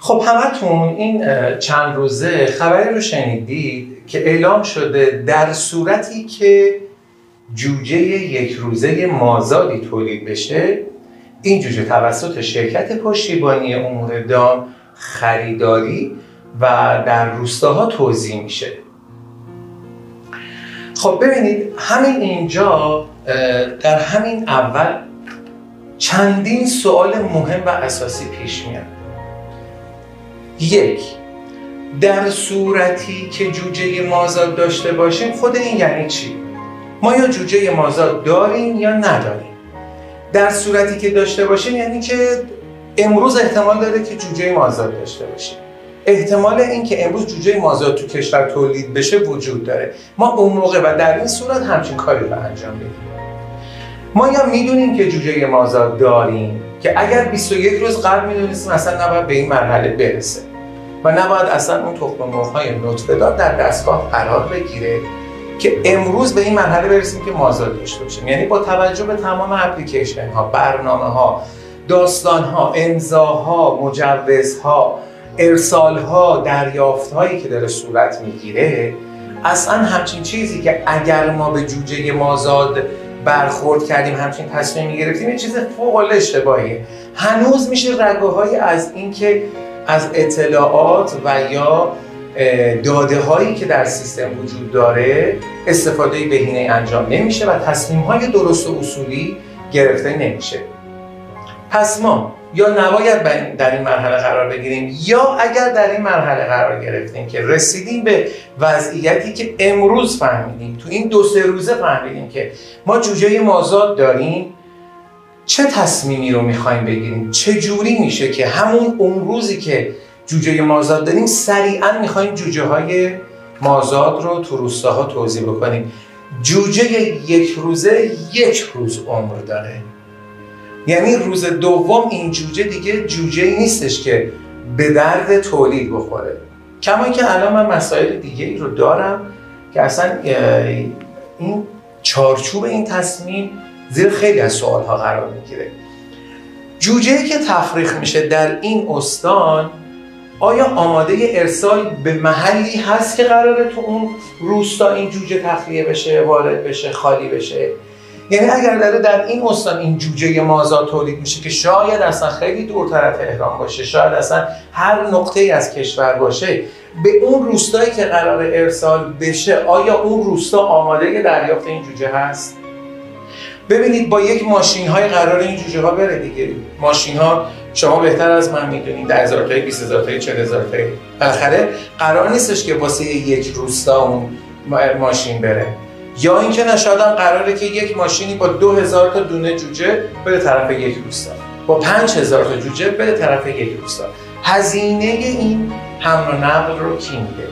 خب همتون این چند روزه خبری رو شنیدید که اعلام شده در صورتی که جوجه یک روزه مازادی تولید بشه، این جوجه توسط شرکت پشتیبانی امور دام خریداری و در روستاها توزیع میشه. خب ببینید همین اینجا در همین اول چندین سوال مهم و اساسی پیش میاد. یک، در صورتی که جوجه مازاد داشته باشیم خود این یعنی چی؟ ما یا جوجه مازاد داریم یا نداریم. در صورتی که داشته باشیم یعنی که امروز احتمال داره که جوجه مازاد داشته باشیم. احتمال این که امروز جوجه مازاد تو کشور تولید بشه وجود داره. ما اون موقع و در این صورت همچین کاری رو انجام بدیم. ما یا میدونیم که جوجه مازاد داریم که اگر 21 روز قبل میدونستیم اصلا نباید به این مرحله برسه و نباید اصلا اون تخم مرغ‌های نطفه دار در دستگاه قرار بگیره که امروز به این مرحله برسیم که مازاد داشته باشیم. یعنی با توجه به تمام اپلیکیشن ها، برنامه ها، داستان ها، امضاها، مجوزها، ارسال ها، دریافت هایی که داره صورت میگیره، اصلا همچین چیزی که اگر ما به جوجه مازاد برخورد کردیم همچین تصمیم گرفتیم یه چیز فوق العاده اشتباهیه. هنوز میشه رگه‌هایی از این که از اطلاعات و یا داده هایی که در سیستم وجود داره استفاده بهینه انجام نمیشه و تصمیم های درست و اصولی گرفته نمیشه. پس ما یا نباید در این مرحله قرار بگیریم یا اگر در این مرحله قرار گرفتیم که رسیدیم به وضعیتی که امروز فهمیدیم، تو این 2-3 روزه فهمیدیم که ما جوجه مازاد داریم، چه تصمیمی رو میخوایم بگیریم؟ چه جوری میشه که همون اون روزی که جوجه مازاد داریم سریعا میخوایم جوجه های مازاد رو تو روستاها توزیع بکنیم؟ جوجه یک روزه 1 روز عمر داره، یعنی روز دوم این جوجه دیگه جوجه‌ای نیستش که به درد تولید بخوره. کما که الان من مسائل دیگه ای رو دارم که اصلا این چارچوب این تصمیم زیر خیلی از سوالها قرار میگیره. جوجه‌ای که تفریخ میشه در این استان آیا آماده ارسال به محلی هست که قراره تو اون روستا این جوجه تخلیه بشه، وارد بشه، خالی بشه؟ یعنی اگر داره در این استان این جوجه مازاد تولید میشه که شاید اصلا خیلی دورتر از تهران باشه، شاید اصلا هر نقطه‌ای از کشور باشه، به اون روستایی که قرار ارسال بشه آیا اون روستا آماده دریافت این جوجه هست؟ ببینید با یک ماشین های قرار این جوجه ها بره دیگه. ماشین ها شما بهتر از من میدونید 10,000 تایی، 20,000 تایی، 40,000 تایی. بالاخره قرار نیستش که واسه یک روستا اون ماشین بره. یا اینکه نشاید هم قراره که یک ماشینی با 2,000 تا دونه جوجه بره طرف یک روستا، با 5,000 تا جوجه بره طرف یک روستا. هزینه این حمل و نقل رو کی میده؟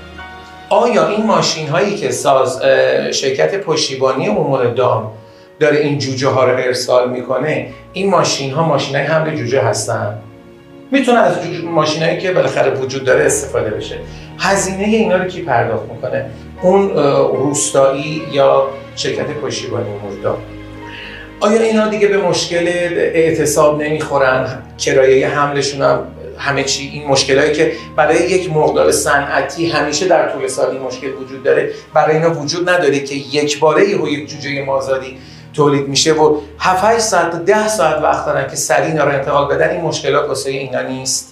آیا این ماشین هایی که شرکت پشتیبانی امور دام داره این جوجه ها رو ارسال میکنه، این ماشین ها ماشین های حمل جوجه هستن؟ میتونه از ماشین هایی که بالاخره وجود داره استفاده بشه. هزینه اینا رو کی پرداخت میکنه؟ اون روستایی یا شرکت پشتیبانی امور دام. آیا اینا دیگه به مشکل اعتصاب نمیخورن؟ کرایه حملشون هم همه چی، این مشکلایی که برای یک مقدار صنعتی همیشه در طول سال این مشکل وجود داره، برای اینا وجود نداره که یک باره یک جوجه مازادی تولید میشه و 7-8 ساعت تا 10 ساعت وقت دارن که سریع اینا رو انتقال بدن. این مشکلات واسه اینا نیست.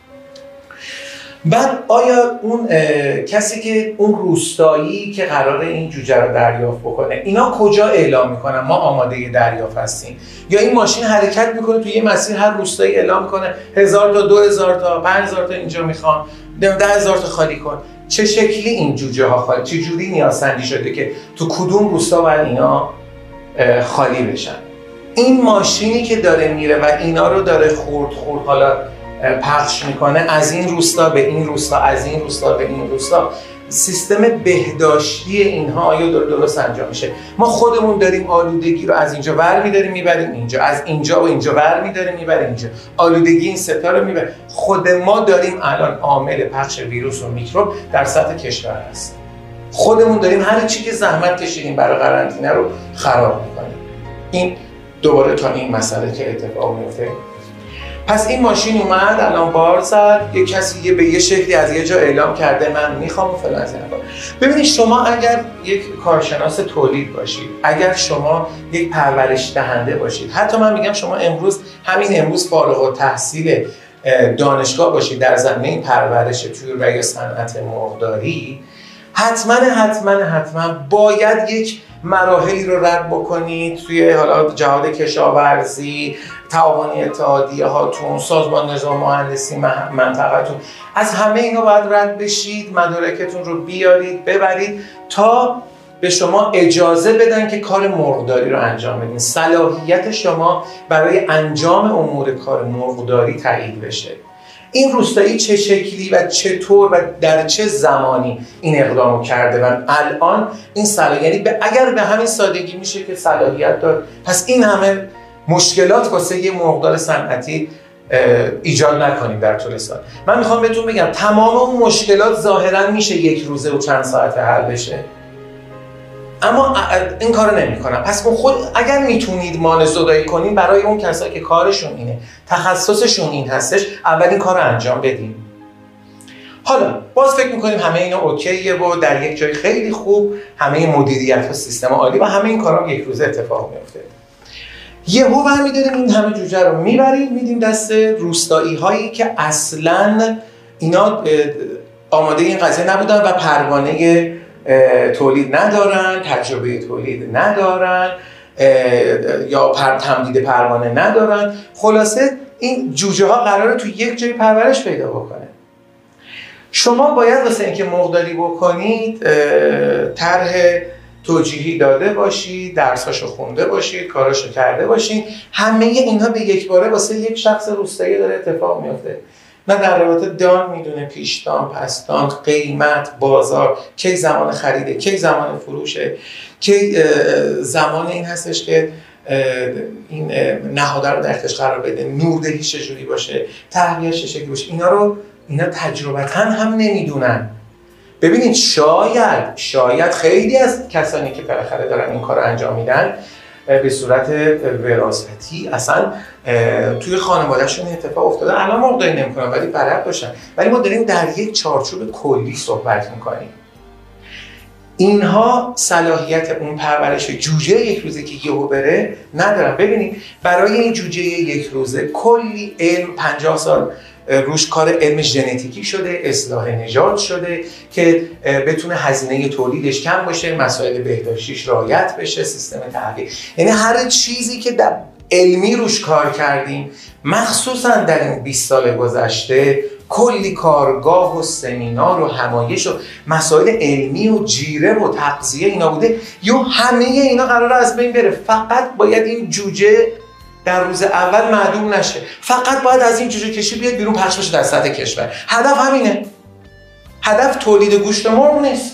بعد آیا اون کسی که اون روستایی که قراره این جوجه رو دریافت بکنه، اینا کجا اعلام میکنن ما آماده دریافت هستیم؟ یا این ماشین حرکت میکنه توی یه مسیر، هر روستایی اعلام میکنه 1,000 تا، 2,000 تا، 5,000 تا اینجا میخوام، 10,000 تا خالی کن. چه شکلی این جوجه ها خالی؟ چه جوری نیازسنجی شده که تو کدوم روستا باید اینا خالی بشن؟ این ماشینی که داره میره و اینا رو داره خورد حالا پخش میکنه از این روستا به این روستا، از این روستا به این روستا، سیستم بهداشتی اینها آیا درست انجام میشه؟ ما خودمون داریم آلودگی رو از اینجا ور میداریم میبریم اینجا، از اینجا و اینجا ور میداریم میبریم اینجا، آلودگی این ستا رو میبریم. خود ما داریم الان عامل پخش ویروس و میکروب در سطح کشور هست. خودمون داریم هر چی که زحمت کشیدیم برای قرنطینه رو خراب میکنیم. این دوباره تا این مسئله که اتفاق میفته. پس این ماشین اومد الان بار زد، یه کسی به یه شکلی از یه جا اعلام کرده من میخوام فلان از این حرفا. ببینید شما اگر یک کارشناس تولید باشید، اگر شما یک پرورش دهنده باشید، حتی من میگم شما همین امروز فارغ التحصیل دانشگاه باشید در زمینه پرورش طیور و یا صنعت مرغداری، حتما باید یک مراحلی رو رد بکنید توی حالا جهاد کشاورزی، تعاونی اتحادیه هاتون، سازمان نظام مهندسی منطقه‌تون، از همه اینا باید رد بشید، مدارکتون رو بیارید ببرید تا به شما اجازه بدن که کار مرغداری رو انجام بدین، صلاحیت شما برای انجام امور کار مرغداری تایید بشه. این روستایی چه شکلی و چطور و در چه زمانی این اقدامو کرده و الان این صلاحیت، یعنی اگر به همین سادگی میشه که صلاحیت داره، پس این همه مشکلات واسه یه مرغدار صنعتی ایجاد نکنیم در طول سال. من میخوام بهتون بگم تمام اون مشکلات ظاهرا میشه یک روزه و چند ساعته حل بشه، اما این کارو نمی‌کنم. پس اون خود اگر میتونید مانع زدایی کنین برای اون کسایی که کارشون اینه، تخصصشون این هستش، اول این کارو انجام بدین. حالا باز فکر می‌کنیم همه اینا اوکیه و در یک جای خیلی خوب، همه مدیریت و سیستم عالی و همه این کارا یک روزه اتفاق میفته. یهو برمی‌داریم این همه جوجه رو میبریم میدیم دست روستایی‌هایی که اصلاً اینا آماده این قضیه نبودن و پروانه تولید ندارن، تجربه تولید ندارن یا تمدید پروانه ندارن. خلاصه این جوجه ها قراره تو یک جای پرورش پیدا بکنه. شما باید واسه اینکه مرغداری بکنید طرح توجیهی داده باشید، درساشو خونده باشید، کاراشو کرده باشید. همه اینها به یک باره واسه یک شخص روستایی داره اتفاق میفته. نه در رابطه دان میدونه، پیشدان، پسدان، قیمت، بازار، کی زمان خریده، کی زمان فروشه، کی زمان این هستش که این نهادار رو در اختیارش قرار بده، نوردهی چجوری باشه، تهویه‌اش چه شکلی باشه. اینا تجربتاً هم نمیدونن. ببینید شاید خیلی از کسانی که بالاخره دارن این کار رو انجام میدن به صورت وراثتی اصلا توی خانواده‌شون اتفاق افتاده، الان مرغداری نمی‌کنن ولی بلد باشن، ولی ما داریم در یک چارچوب کلی صحبت می‌کنیم. اینها صلاحیت اون پرورش جوجه یک روزه که یهو بره ندارن. ببینید برای این جوجه یک روزه کلی علم 50 سال روش کار علم ژنتیکی شده، اصلاح نژاد شده که بتونه هزینه تولیدش کم باشه، مسائل بهداشتیش رعایت بشه، سیستم تهویه، یعنی هر چیزی که در علمی روش کار کردیم مخصوصا در این 20 سال گذشته کلی کارگاه و سمینار و همایش و مسائل علمی و جیره و تغذیه اینا بوده، همه اینا قراره از بین بره. فقط باید این جوجه در روز اول معدوم نشه، فقط باید از این جوجه کشی بیاد بیرون، پخش بشه در سطح کشور. هدف همینه. هدف تولید گوشت مرغ نیست.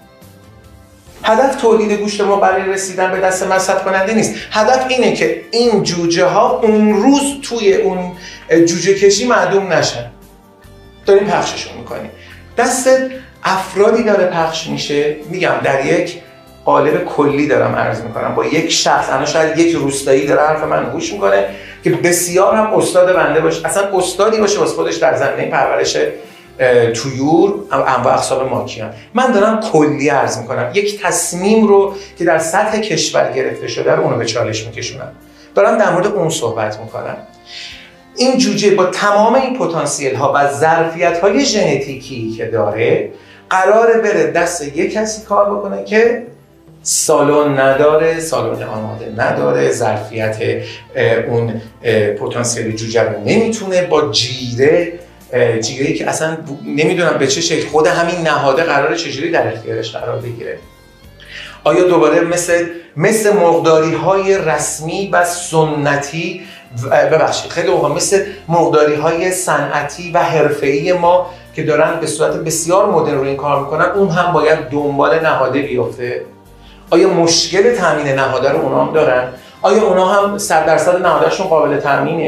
هدف تولید گوشت مرغ برای رسیدن به دست مصرف کننده نیست. هدف اینه که این جوجه ها اون روز توی اون جوجه کشی معدوم نشن. داریم پخششون میکنیم. دست افرادی داره پخش میشه، میگم در یک قالب کلی دارم عرض میکنم، با یک شخص. انا شاید یک روستایی داره حرف من گوش میکنه که بسیار هم استاد بنده باشه، اصلا استادی باشه واسه خودش در زمینه پرورش طیور، انواع اقسام ماکیان. من دارم کلی عرض میکنم، یک تصمیم رو که در سطح کشور گرفته شده رو اونو به چالش میکشونم، دارم در مورد اون صحبت میکنم. این جوجه با تمام این پتانسیل ها و ظرفیت های ژنتیکی که داره قراره بره دست یک کسی کار بکنه که سالن نداره، سالن آماده نداره، ظرفیت اون پتانسیل جوجه رو نمیتونه با جیره‌ای که اصلا نمیدونم به چه شکل خود همین نهاده قراره چجوری در اختیارش قرار بگیره. آیا دوباره مثل مرغداری‌های رسمی و سنتی، ببخشید خیلی اوقات مثل مرغداری‌های صنعتی و حرفه‌ای ما که دارن به صورت بسیار مدرن روی این کار میکنن، اون هم باید دنبال نهاده بیفته؟ آیا مشکل تامین نهاده رو اونا هم دارن؟ آیا اونا هم 100% نهادهشون قابل تامینه؟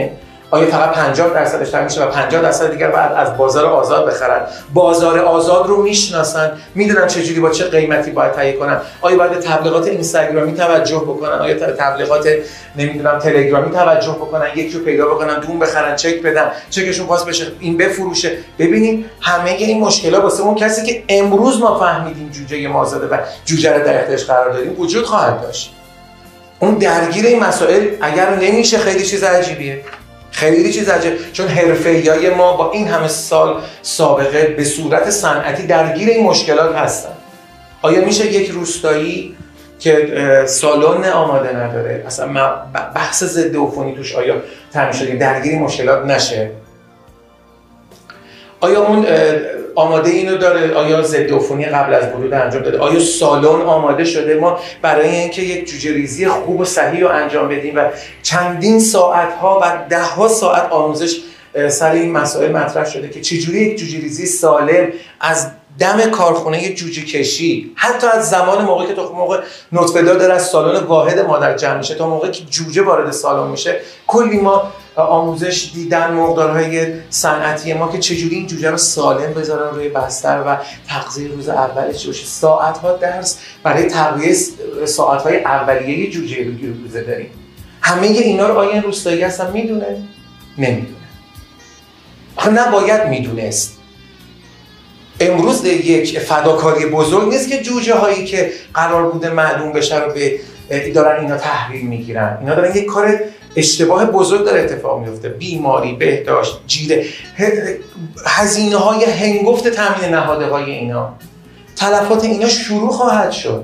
آیا فقط 50% تامین میشه و 50% دیگر بعد از بازار آزاد بخرن؟ بازار آزاد رو میشناسن، میدونن چجوری با چه قیمتی باید تهیه کنن. آیا باید به تبلیغات اینستاگرامی توجه بکنن؟ آیا تبلیغات نمیدونم تلگرامی توجه بکنن؟ یکی رو پیدا بکنن دون بخرن، چک بدن، چکشون پاس بشه، این بفروشه. ببینید همه این مشکلات واسه اون کسی که امروز ما فهمیدیم جوجه مازاده و جوجه رو در اختیارش قرار دادیم وجود خواهد داشت. اون درگیر این مسائل اگر نمیشه خیلی چیز عجیبیه. خیلی چیز عجیبه، چون حرفه‌ایای ما با این همه سال سابقه به صورت صنعتی درگیر این مشکلات هستن. آیا میشه یک روستایی که سالن آماده نداره، اصلا بحث ضد عفونی توش آیا تامین شده درگیر این مشکلات نشه؟ آیا اون آماده اینو داره؟ آیا ضد عفونی قبل از ورود انجام داده؟ آیا سالن آماده شده ما برای اینکه یک جوجه ریزی خوب و صحیح رو انجام بدیم و چندین ساعت ها و ده ها ساعت آموزش سر این مسائل مطرح شده که چجوری یک جوجه ریزی سالم از دم کارخونه جوجه کشی، حتی از زمان موقعی که تخم مرغ نطفه‌دار داره از سالن واحد مادر جمع میشه تا موقعی که جوجه وارد سالن میشه، کلی ما آموزش دیدن مقدارهای صنعتی ما که چجوری این جوجه رو سالم بذارن روی بستر و تغذیه روز اولش باشه. ساعت‌ها درس برای تغذیه ساعت‌های اولیه جوجه روزه داریم. همه اینا رو آیا این روستایی اصلا میدونه؟ نمیدونه. آخه نباید میدونست. امروز یک فداکاری بزرگ نیست که جوجه هایی که قرار بوده معدوم بشه رو دارن اینا تحویل میگیرن. اینا دارن یک کار اشتباه بزرگ داره اتفاق میفته. بیماری، بهداشت، جیره، هزینه های هنگفت تامین نهاده های اینا، تلفات اینا شروع خواهد شد.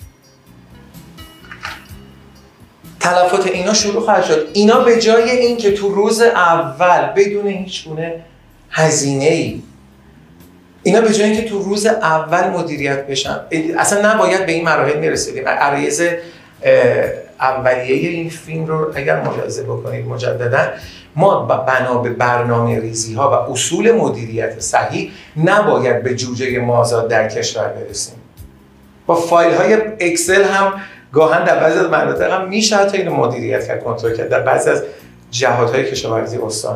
اینا به جای این که تو روز اول بدون هیچ گونه هزینه‌ای، اینا به جای اینکه تو روز اول مدیریت بشن، اصلا نباید به این مراحل میرسیدیم. عرایض اولیه این فیلم رو اگر ملاحظه بکنید مجددا، ما بنا به برنامه ریزی ها و اصول مدیریت صحیح نباید به جوجه مازاد در کشور برسیم. با فایل های اکسل هم گاهن در بعضی از مناطق هم میشه حتی اینو مدیریت کرد، کنترل کرد در بعضی از جهات‌های کشاورزی استان.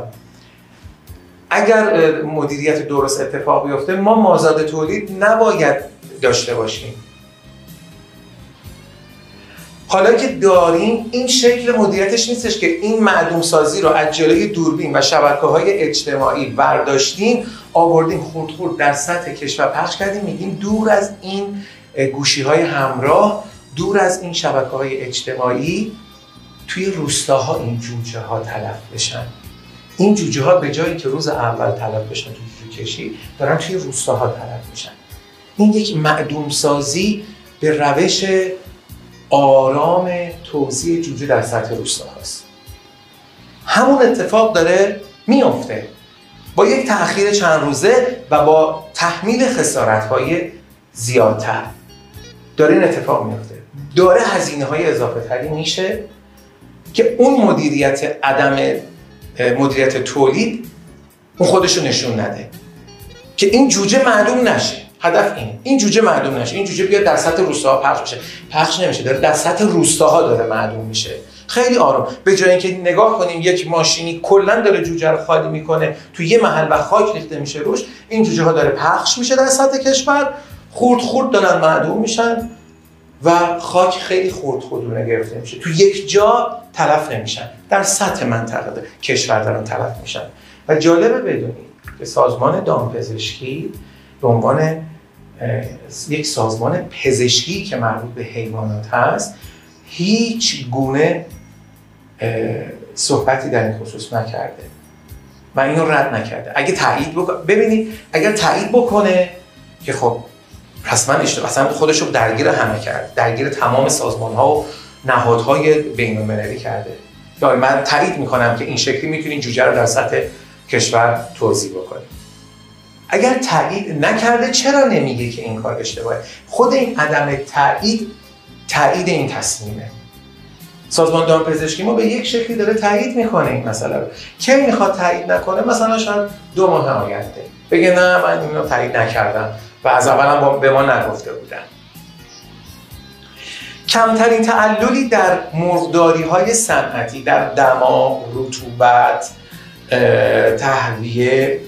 اگر مدیریت درست اتفاق بیفته ما مازاد تولید نباید داشته باشیم. حالا که داریم این شکل مدیریتش نیستش که این معدوم سازی رو از جلوی دوربین و شبکه‌های اجتماعی برداشتیم آوردیم خرد در سطح کشور پخش کردیم، میگیم دور از این گوشی‌های همراه، دور از این شبکه‌های اجتماعی، توی روستاها این جوجه ها تلف بشن. این جوجه ها به جایی که روز اول تلف بشن توی جوجه کشی، دارن توی روستاها تلف میشن. این یک معدوم سازی به روش آرام توزیع جوجه در سطح روستاهاست. همون اتفاق داره میفته با یک تأخیر چند روزه و با تحمیل خسارت‌های زیادتر. داره این اتفاق میفته، داره هزینه‌های اضافه تری میشه که اون مدیریت تولید اون خودشو نشون نده که این جوجه معدوم نشه. هدف اینه این جوجه معدوم نشه، این جوجه بیاد در سطح روستاها پخش بشه. پخش نمیشه، داره در سطح روستاها داره معدوم میشه. خیلی آروم، به جای اینکه نگاه کنیم یک ماشینی کلا داره جوجه رو خالی میکنه تو یه محل و خاک ریخته میشه روش، این جوجه ها داره پخش میشه در سطح کشور، خرد دارن معدوم میشن و خاک خیلی خردونه گرفته میشه، تو یک جا تلف نمیشن، در سطح منطقه کشور دارن تلف میشن. و جالبه بدونید که سازمان دامپزشکی به عنوان یک سازمان پزشکی که مربوط به حیوانات هست هیچ گونه صحبتی در این خصوص نکرده و اینو رد نکرده. اگه تایید ببینید اگر تایید بکنه که خب رسما اصلا خودش رو درگیر همه کرد، درگیر تمام سازمان ها و نهادهای بین المللی کرده. یا من تایید میکنم که این شکلی میتونین جوجه رو در سطح کشور توزیع بکنید. اگر تایید نکرده چرا نمیگه که این کار اشتباهه؟ خود این عدم تایید این تصمیمه. سازمان دامپزشکی ما به یک شکلی داره تایید میکنه این مسئله رو. کی میخواد تایید نکنه؟ مثلا شاید 2 ماه آینده بگه نه من اینو تایید نکردم و از اول به ما نگفته بودن. کمترین تعللی در مرغداری‌های صنعتی در دما، رطوبت تهویه،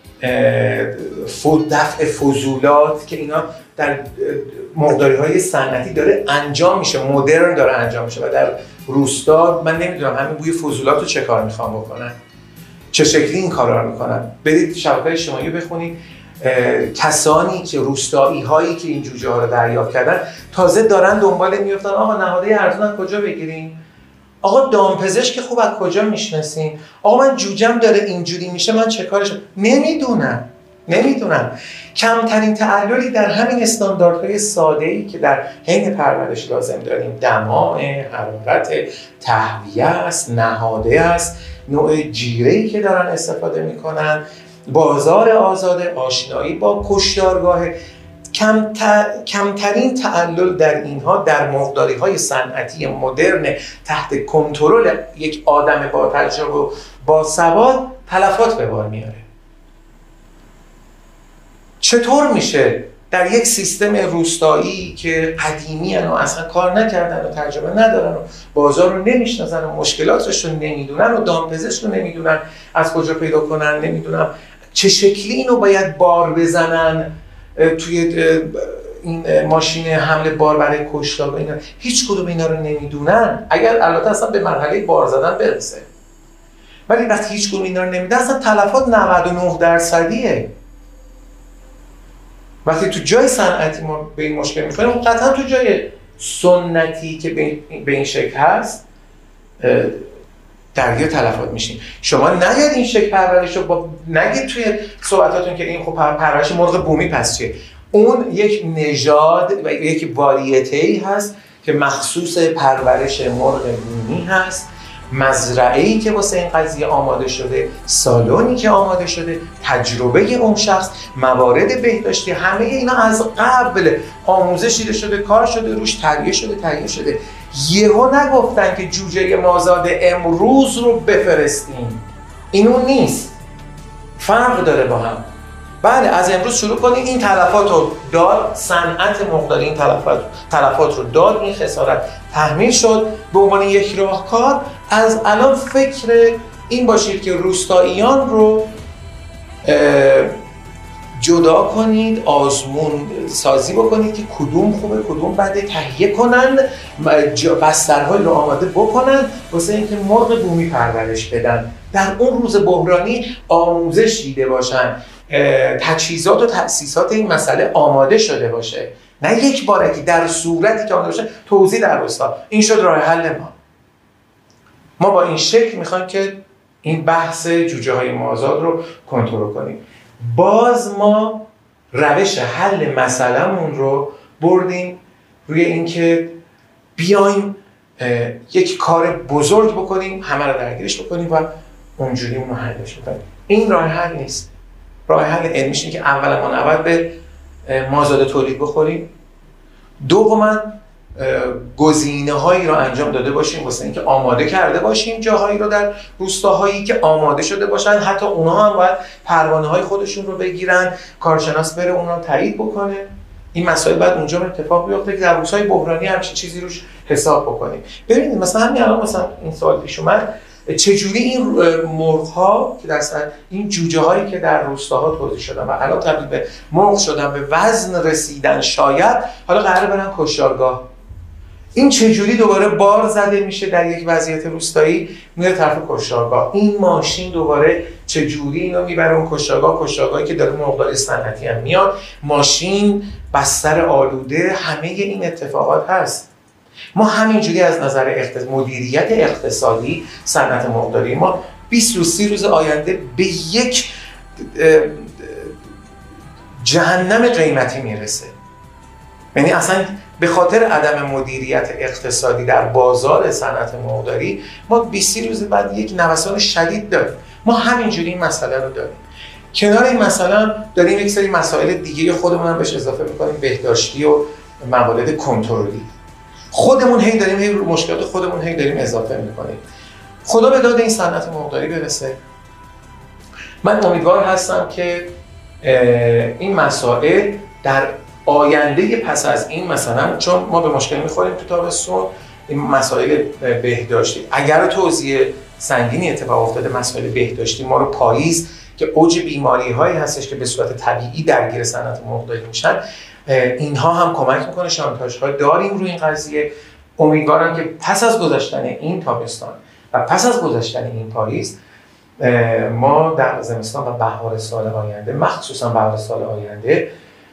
دفع فضولات که اینا در مرغداری‌های صنعتی داره انجام میشه، مدرن داره انجام میشه و در روستا من نمیدونم همین بوی فضولات رو چه کار میخوام بکنن، چه شکلی این کارا رو میکنن. برید شبکه‌های اجتماعی بخونید، کسانی که روستایی هایی که این جوجه ها رو دریافت کردن تازه دارن دنبال میفتن آقا نهاده ارزون از کجا بگیریم، آقا دامپزشک خوب از کجا میشناسین، آقا من جوجم داره اینجوری میشه من چه کارش. نمیدونم. کمترین تعللی در همین استانداردهای ساده‌ای که در حین پرورش لازم داریم، دما، حرارت، تهویه است، نهاده است، نوع جیره‌ای که دارن استفاده میکنن، بازار آزاد، آشنایی با کشتارگاه. کمترین تعلل در اینها در مرغداری‌های صنعتی مدرن تحت کنترل یک آدم با تجربه و با سواد تلفات به بار میاره. چطور میشه در یک سیستم روستایی که قدیمی و اصلا کار نکردن و تجربه ندارن و بازار رو نمیشناسن و مشکلاتش رو نمیدونن و دامپزشک رو نمیدونن از کجا پیدا کنن، نمیدونم چه شکلی اینو باید بار بزنن توی این ماشین حمل بار برای کشتار، اینا هیچ کدوم اینا رو نمیدونن. اگر البته اصلا به مرحله بار زدن برسه، ولی وقتی هیچ کدوم اینا رو نمیدونن اصلا تلفات 99%. وقتی تو جای صنعتی ما به این مشکل می‌خوریم، قطعا تو جای سنتی که به این شکل هست درگیر تلفات میشیم. شما نگید این شکل پرورش رو نگید توی صحبتاتون که این خب پرورش مرغ بومی پس چیه. اون یک نژاد و یک واریته‌ای هست که مخصوص پرورش مرغ بومی هست، مزرعه‌ای که واسه این قضیه آماده شده، سالونی که آماده شده، تجربه اون شخص، موارد بهداشتی، همه اینا از قبل آموزش دیده شده، کار شده، روش تهیه شده. یهو نگفتن که جوجه مازاد امروز رو بفرستیم. اینو نیست، فرق داره با هم. بله از امروز شروع کنیم، این تلفات رو داد، صنعت مرغداری این تلفات رو داد، این خسارت تحمیل شد. به عنوان یک راهکار از الان فکر این باشید که روستاییان رو جدا کنید، آزمون سازی بکنید که کدوم خوبه کدوم بده، تهیه کنن، بسترهای رو آماده بکنن واسه اینکه مرغ بومی پرورش بدن. در اون روز بحرانی آموزش دیده باشن، تجهیزات و تأسیسات این مسئله آماده شده باشه، نه یک بارکی در صورتی که آماده باشه توزیع در روستا. این شد راه حل ما با این شکل میخوایم که این بحث جوجه های مازاد رو کنترل کنیم. باز ما روش حل مسئله‌مون رو بردیم روی اینکه بیایم یک کار بزرگ بکنیم، همه رو درگیرش بکنیم و اونجوری اون رو حلش بکنیم. این راه حل نیست. راه حل علمیش اینه که اولا ما نباید به مازاد تولید بخوریم، دوما گزینه‌هایی رو انجام داده باشیم واسه اینکه آماده کرده باشیم جاهایی رو در روستاهایی که آماده شده باشن، حتی اونها هم باید پروانه‌های خودشون رو بگیرن، کارشناس بره اونها رو تایید بکنه. این مسائل بعد اونجا اتفاق بیفته که در روزهای بحرانی همچین چیزی روش حساب بکنیم. ببینید مثلا همین الان مثلا این سوال پیش اومد، چجوری این مرغ‌ها که در این جوجه‌هایی که در روستاها توزیع شدن و الان تبدیل به مرغ شدن، به وزن رسیدن، شاید حالا قراره برن کشتارگاه، این چجوری دوباره بار زده میشه در یک وضعیت روستایی میره طرف کشتارگاه. این ماشین دوباره چجوری اینو میبره اون کشتارگاهی که داره مرغداری صنعتی هم میاد، ماشین، بستر آلوده، همه این اتفاقات هست. ما همینجوری از نظر مدیریت اقتصادی صنعت مرغداری ما 20 روز 30 روز آینده به یک جهنم قیمتی میرسه. یعنی اصلا به خاطر عدم مدیریت اقتصادی در بازار صنعت مرغداری ما 20 روز بعد یک نوسان شدید داریم. ما همینجوری این مسئله رو داریم. کنار این مسئله داریم یک سری مسائل دیگه خودمون هم بهش اضافه می‌کنیم، بهداشتی و موارد کنترلی. خودمون هی داریم مشکلات خودمون هی داریم اضافه می‌کنیم. خدا به داد این صنعت مرغداری برسه. من امیدوار هستم که این مسائل در آینده پس از این، مثلا چون ما به مشکل میخوریم تو تابستون، این مسائل بهداشتی اگر توزیع سنگینی اتفاق افتاده، مسائل بهداشتی ما رو پاییز که اوج بیماری هایی هستش که به صورت طبیعی درگیر صنعت مرغداری میشن، اینها هم کمک میکنه. شانتاژ ها داریم روی این قضیه. امیدوارم که پس از گذشتن این تابستان و پس از گذشتن این پاییز ما در زمستان و بهار سال آینده، مخصوصا بهار سال آینده،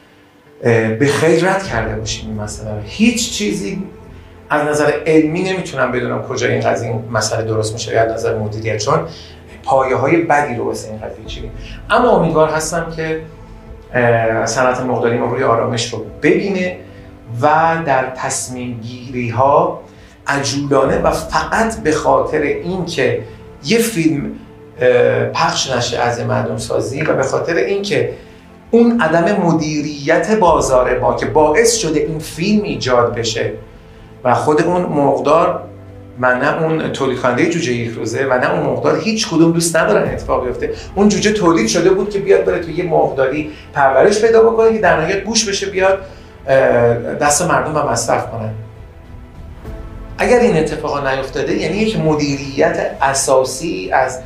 به خیر رد کرده باشیم این مسئله رو. هیچ چیزی از نظر علمی نمیتونم بدونم کجا این قضیه این مسئله درست میشه از نظر مدیریت، چون پایه‌های بدی رو واسه این قضیه چیدیم. اما امیدوار هستم که صنعت مرغداری ما روی آرامش رو ببینه و در تصمیم گیری ها عجولانه و فقط به خاطر اینکه یه فیلم پخش نشه از مردم سازی و به خاطر اینکه اون عدم مدیریت بازار ما که باعث شده این فیلم ایجاد بشه و خود اون مرغدار و نه اون تولید کننده جوجه یک روزه و نه اون مرغدار هیچ کدوم دوست ندارن اتفاق بیفته. اون جوجه تولید شده بود که بیاد بره توی یه مرغداری پرورش پیدا بکنه که در نهایت بوش بشه بیاد دست مردم و مصرف کنن. اگر این اتفاقا نیفتاده یعنی یک مدیریت اساسی از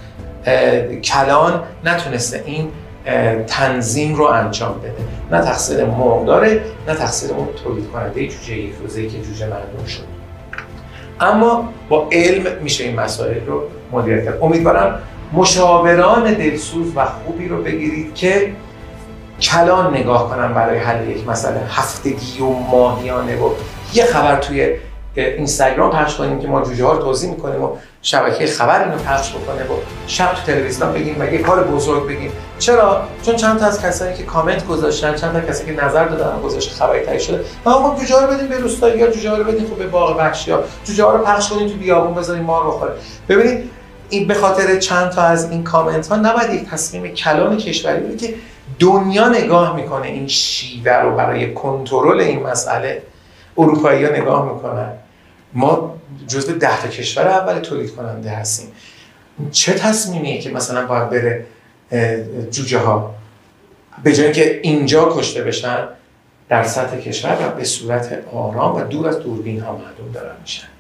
کلان نتونسته این تنظیم رو انجام بده. نه تقصیر مرغداره، نه تقصیر اون تولید کننده جوجه یک روزه‌ای که جوجه مردم شد. اما با علم میشه این مسائل رو مدیریت کرد. امیدوارم مشاوران دلسوز و خوبی رو بگیرید که کلان نگاه کنن برای حل یک مسئله هفتگی و ماهیانه و یه خبر توی اینستاگرام پخش کنیم که ما جوجه ها رو توضیح میکنیم و شبکه خبر اینو پخش بکنه و شب تو تلویزیون بگیم و یه کار بزرگ بگیم. چرا؟ چون چند تا از کسایی که کامنت گذاشتن، چند تا کسی که نظر دادن گذاشته خبری تایید شده، ما جوجه ها رو بدیم به روستایی‌ها، جوجه ها رو بدیم به باغ وحشی‌ها، جوجه ها رو پخش کنیم تو بیابون بذاریم مار بخوره. ببینید این به خاطر چند تا از این کامنت ها نباید یک تصمیم کلان کشوری بگیره که دنیا نگاه میکنه این شیوه رو برای کنترل این مسئله. اروپایی‌ها نگاه میکنن ما جزو 10 تا کشور اول تولید کننده هستیم. چه تصمیمیه که مثلا باید بره جوجه ها به جای اینکه اینجا کشته بشن در سطح کشور و به صورت آرام و دور از دوربین ها معلوم دارن میشن.